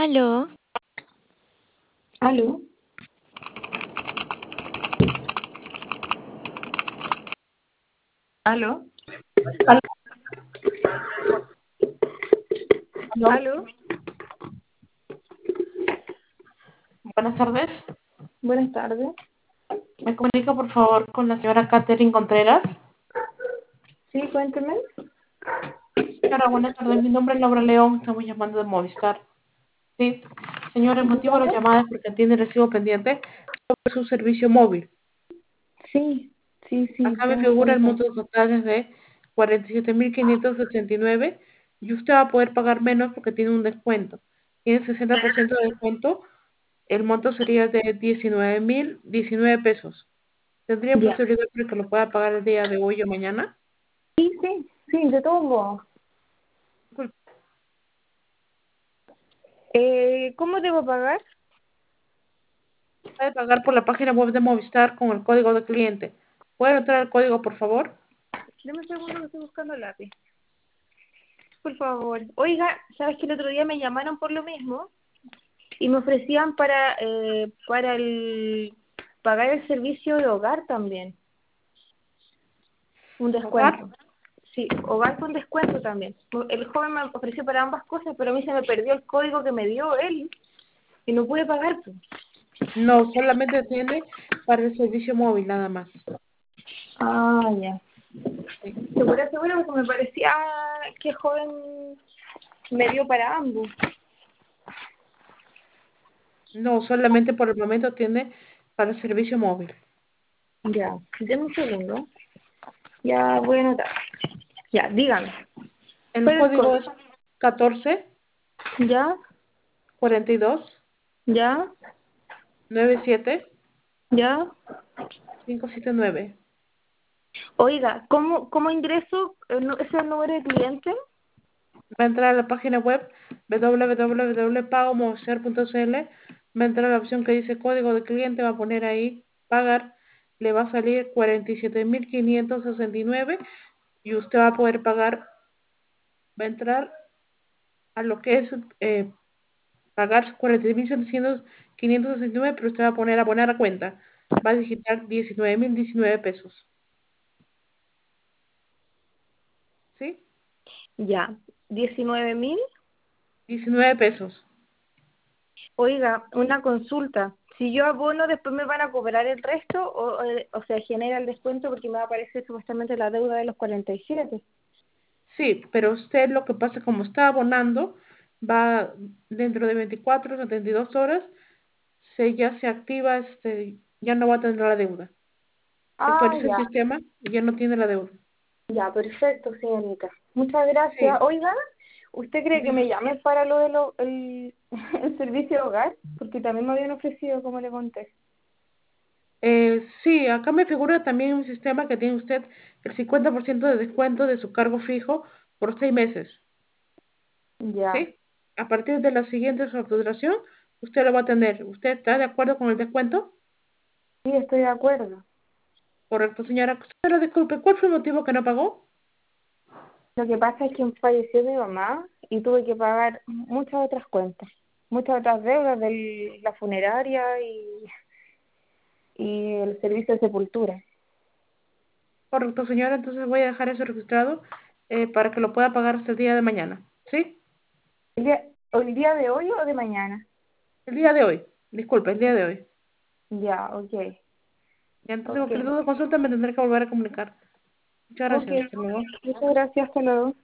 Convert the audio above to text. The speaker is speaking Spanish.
Aló, ¿Aló? ¿Aló? Aló, ¿Aló? buenas tardes. Buenas tardes. Me comunica por favor con la señora Catherine Contreras. Sí, cuénteme. Señora, buenas tardes. Mi nombre es Laura León. Estamos llamando de Movistar. Sí, señora, el motivo de la Dígame. llamada es porque tiene recibo pendiente sobre su servicio móvil. Sí, Acá me tengo figura el cuenta. monto total es de 47.569 y usted va a poder pagar menos porque tiene un descuento. Tiene 60% de descuento. El monto sería de 19.019 pesos. ¿Tendría Ya. posibilidad de que lo pueda pagar el día de hoy o mañana? Sí, de todos modos. ¿Cómo debo pagar? Puede pagar por la página web de Movistar con el código de cliente. ¿Puede entrar el código, por favor? Deme un segundo que estoy buscando lápiz. Por favor. Oiga, ¿sabes que el otro día me llamaron por lo mismo? Y me ofrecían para pagar el servicio de hogar también. Un ¿Hogar? descuento. Sí, hogar con descuento también. El joven me ofreció para ambas cosas, pero a mí se me perdió el código que me dio él y no pude pagar, pues. No, solamente tiene para el servicio móvil, nada más. Ah, ya. Sí. Seguro, porque me parecía que el joven me dio para ambos. No, solamente por el momento tiene para el servicio móvil. Ya, denme un segundo. Ya voy a anotar. Ya, dígame. El ¿Cuál es el código código? es 14 Ya, 42 ya, 97 ya. 579. Oiga, ¿cómo ingreso ese es el número de cliente? Va a entrar a la página web www.pagomovistar.cl, va a entrar a la opción que dice código de cliente, va a poner ahí pagar, le va a salir 47.569 y usted va a poder pagar, va a entrar a lo que es pagar 47.569, pero usted va a poner a cuenta, va a digitar 19.019 pesos, ¿sí? Ya, 19.000. 19 pesos. Oiga, una consulta. Si yo abono, después me van a cobrar el resto o sea, genera el descuento porque me va a aparecer supuestamente la deuda de los 47. Sí, pero usted lo que pasa, como está abonando, va dentro de 24 72 horas, ya se activa, ya no va a tener la deuda. Se Ah, actualiza el ya, sistema y ya no tiene la deuda. ya, perfecto, señorita. Muchas gracias. Sí, Oiga, ¿usted cree que me diga. llamen para el servicio de hogar? Porque también me habían ofrecido, como le conté. Sí, acá me figura también un sistema que tiene usted el 50% de descuento de su cargo fijo por 6 meses. Ya, ¿Sí? A partir de la siguiente facturación, usted lo va a tener. ¿Usted está de acuerdo con el descuento? sí, estoy de acuerdo. Correcto, señora. Señora, disculpe, ¿cuál fue el motivo que no pagó? Lo que pasa es que falleció mi mamá y tuve que pagar muchas otras cuentas, muchas otras deudas de la funeraria y el servicio de sepultura. Correcto, señora. Entonces voy a dejar eso registrado para que lo pueda pagar hasta el día de mañana. ¿Sí? ¿El día de hoy o de mañana? El día de hoy. Disculpe, el día de hoy. Ya, ok, Ya, entonces ok, cualquier duda o consulta me tendré que volver a comunicar. Muchas ok. gracias. Hasta luego. Muchas gracias, hasta luego.